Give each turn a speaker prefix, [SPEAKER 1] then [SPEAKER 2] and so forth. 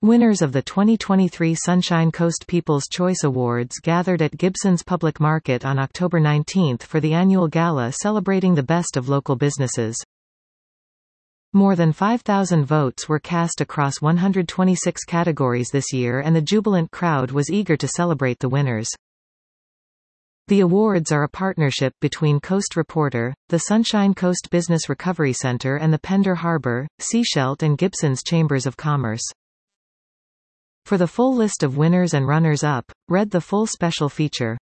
[SPEAKER 1] Winners of the 2023 Sunshine Coast People's Choice Awards gathered at Gibson's Public Market on October 19 for the annual gala celebrating the best of local businesses. More than 5,000 votes were cast across 126 categories this year, and the jubilant crowd was eager to celebrate the winners. The awards are a partnership between Coast Reporter, the Sunshine Coast Business Recovery Centre and the Pender Harbour, Sechelt and Gibson's Chambers of Commerce. For the full list of winners and runners-up, read the full special feature.